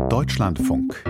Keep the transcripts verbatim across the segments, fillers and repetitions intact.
Deutschlandfunk.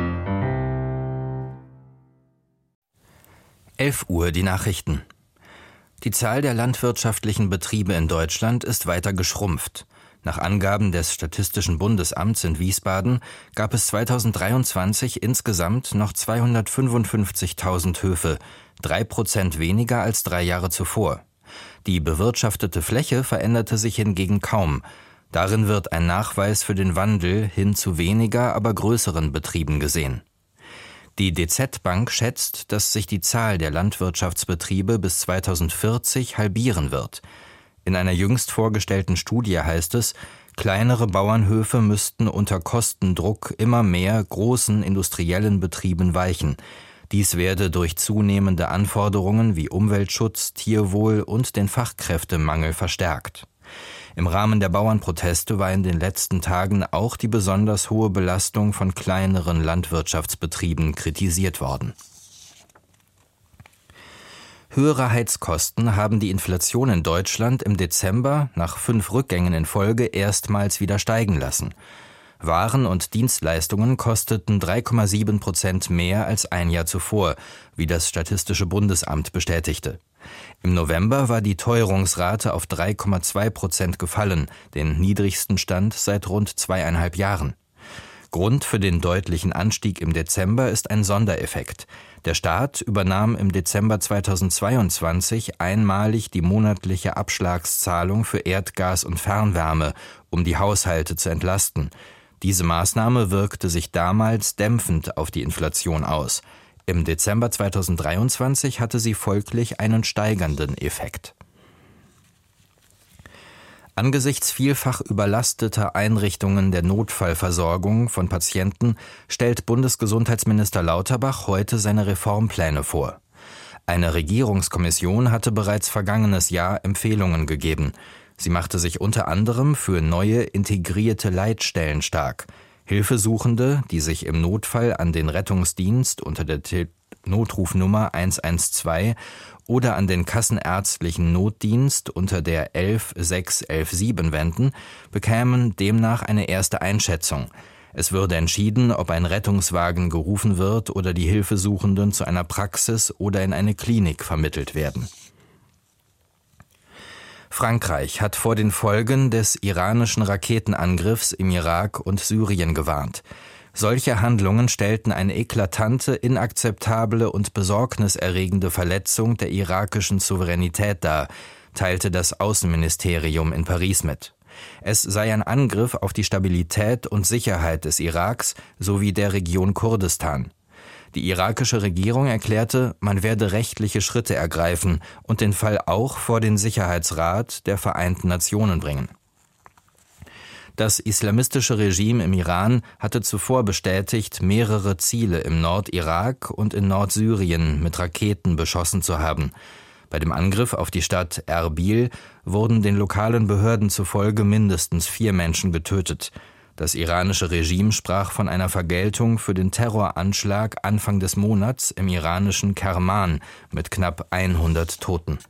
elf Uhr, die Nachrichten. Die Zahl der landwirtschaftlichen Betriebe in Deutschland ist weiter geschrumpft. Nach Angaben des Statistischen Bundesamts in Wiesbaden gab es zweitausenddreiundzwanzig insgesamt noch zweihundertfünfundfünfzigtausend Höfe, drei Prozent weniger als drei Jahre zuvor. Die bewirtschaftete Fläche veränderte sich hingegen kaum. Darin wird ein Nachweis für den Wandel hin zu weniger, aber größeren Betrieben gesehen. Die D Z Bank schätzt, dass sich die Zahl der Landwirtschaftsbetriebe bis zweitausendvierzig halbieren wird. In einer jüngst vorgestellten Studie heißt es, kleinere Bauernhöfe müssten unter Kostendruck immer mehr großen industriellen Betrieben weichen. Dies werde durch zunehmende Anforderungen wie Umweltschutz, Tierwohl und den Fachkräftemangel verstärkt. Im Rahmen der Bauernproteste war in den letzten Tagen auch die besonders hohe Belastung von kleineren Landwirtschaftsbetrieben kritisiert worden. Höhere Heizkosten haben die Inflation in Deutschland im Dezember nach fünf Rückgängen in Folge erstmals wieder steigen lassen. Waren und Dienstleistungen kosteten drei Komma sieben Prozent mehr als ein Jahr zuvor, wie das Statistische Bundesamt bestätigte. Im November war die Teuerungsrate auf drei Komma zwei Prozent gefallen, den niedrigsten Stand seit rund zweieinhalb Jahren. Grund für den deutlichen Anstieg im Dezember ist ein Sondereffekt. Der Staat übernahm im Dezember zweitausendzweiundzwanzig einmalig die monatliche Abschlagszahlung für Erdgas und Fernwärme, um die Haushalte zu entlasten. Diese Maßnahme wirkte sich damals dämpfend auf die Inflation aus. Im Dezember zweitausenddreiundzwanzig hatte sie folglich einen steigernden Effekt. Angesichts vielfach überlasteter Einrichtungen der Notfallversorgung von Patienten stellt Bundesgesundheitsminister Lauterbach heute seine Reformpläne vor. Eine Regierungskommission hatte bereits vergangenes Jahr Empfehlungen gegeben. Sie machte sich unter anderem für neue integrierte Leitstellen stark. Hilfesuchende, die sich im Notfall an den Rettungsdienst unter der Te- Notrufnummer eins eins zwei oder an den kassenärztlichen Notdienst unter der elf sechs elf sieben wenden, bekämen demnach eine erste Einschätzung. Es würde entschieden, ob ein Rettungswagen gerufen wird oder die Hilfesuchenden zu einer Praxis oder in eine Klinik vermittelt werden. Frankreich hat vor den Folgen des iranischen Raketenangriffs im Irak und Syrien gewarnt. Solche Handlungen stellten eine eklatante, inakzeptable und besorgniserregende Verletzung der irakischen Souveränität dar, teilte das Außenministerium in Paris mit. Es sei ein Angriff auf die Stabilität und Sicherheit des Iraks sowie der Region Kurdistan. Die irakische Regierung erklärte, man werde rechtliche Schritte ergreifen und den Fall auch vor den Sicherheitsrat der Vereinten Nationen bringen. Das islamistische Regime im Iran hatte zuvor bestätigt, mehrere Ziele im Nordirak und in Nordsyrien mit Raketen beschossen zu haben. Bei dem Angriff auf die Stadt Erbil wurden den lokalen Behörden zufolge mindestens vier Menschen getötet. Das iranische Regime sprach von einer Vergeltung für den Terroranschlag Anfang des Monats im iranischen Kerman mit knapp hundert Toten.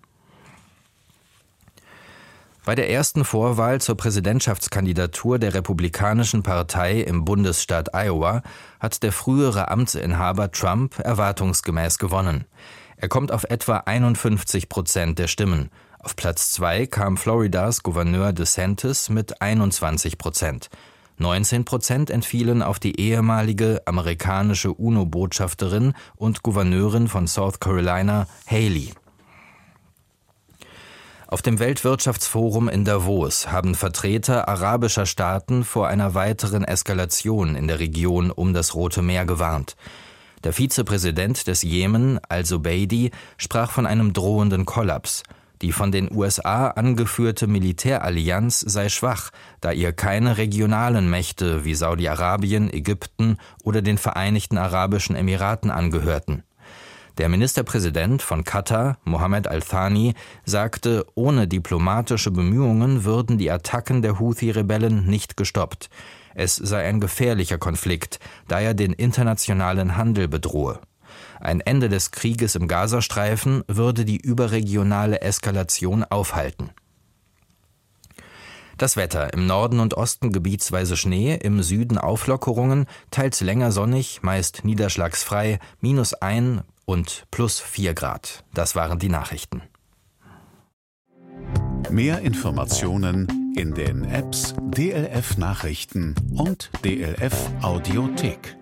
Bei der ersten Vorwahl zur Präsidentschaftskandidatur der Republikanischen Partei im Bundesstaat Iowa hat der frühere Amtsinhaber Trump erwartungsgemäß gewonnen. Er kommt auf etwa einundfünfzig Prozent der Stimmen. Auf Platz zwei kam Floridas Gouverneur DeSantis mit einundzwanzig Prozent. neunzehn Prozent entfielen auf die ehemalige amerikanische UNO-Botschafterin und Gouverneurin von South Carolina, Haley. Auf dem Weltwirtschaftsforum in Davos haben Vertreter arabischer Staaten vor einer weiteren Eskalation in der Region um das Rote Meer gewarnt. Der Vizepräsident des Jemen, al-Zubeidi, sprach von einem drohenden Kollaps. Die von den U S A angeführte Militärallianz sei schwach, da ihr keine regionalen Mächte wie Saudi-Arabien, Ägypten oder den Vereinigten Arabischen Emiraten angehörten. Der Ministerpräsident von Katar, Mohammed Al-Thani, sagte, ohne diplomatische Bemühungen würden die Attacken der Houthi-Rebellen nicht gestoppt. Es sei ein gefährlicher Konflikt, da er den internationalen Handel bedrohe. Ein Ende des Krieges im Gazastreifen würde die überregionale Eskalation aufhalten. Das Wetter: Im Norden und Osten gebietsweise Schnee, im Süden Auflockerungen, teils länger sonnig, meist niederschlagsfrei, minus ein und plus vier Grad. Das waren die Nachrichten. Mehr Informationen in den Apps D L F Nachrichten und D L F Audiothek.